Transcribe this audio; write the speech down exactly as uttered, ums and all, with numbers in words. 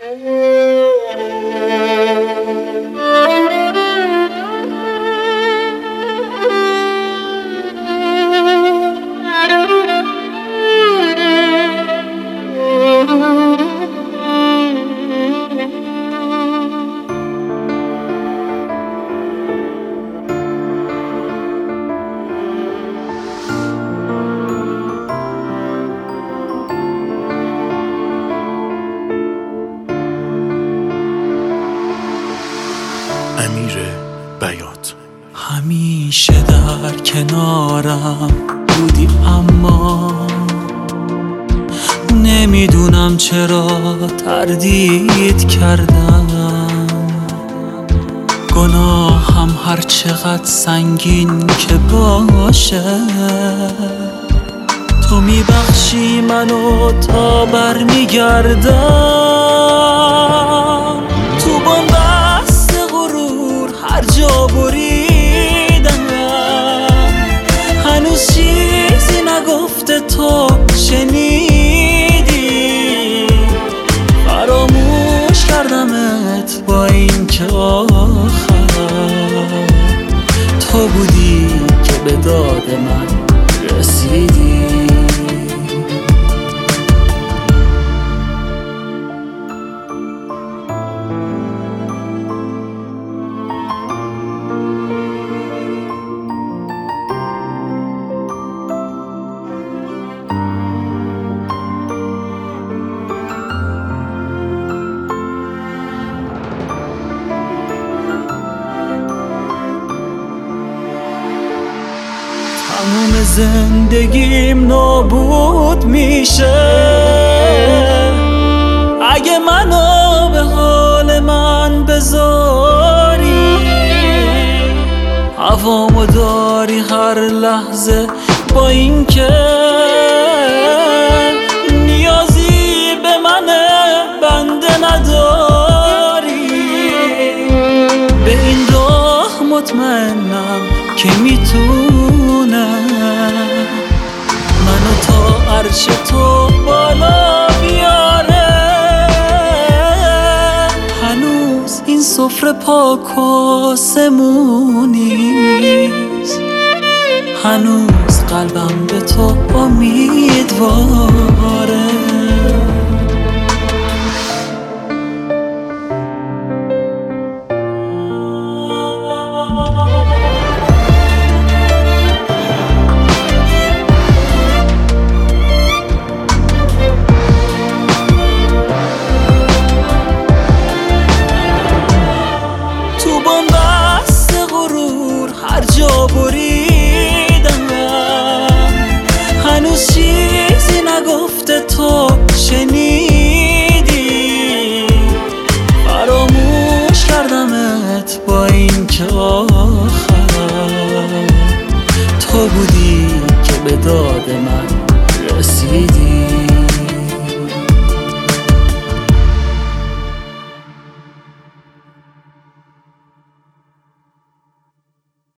امیر بیات. همیشه در کنارم بودی اما نمیدونم چرا تردید کردم. گناهم هر چقدر سنگین که باشه تو میبخشی منو تا برمیگردم. تو بنبست غرور هر جا بریدم، هنوز چیزی نگفته تو شنیدی. فراموش کردمت با این که آخر تو بودی که به داد من رسیدی. تموم زندگیم نابود میشه اگه منو به حال من بذاری. هوامو داری هر لحظه با این که نیازی به من بنده نداری. به این راه مطمئنم که میتونه منو تا عرش تو بالا بیاره. هنوز این سفره پاک و آسمونیست، هنوز قلبم به تو امیدواره.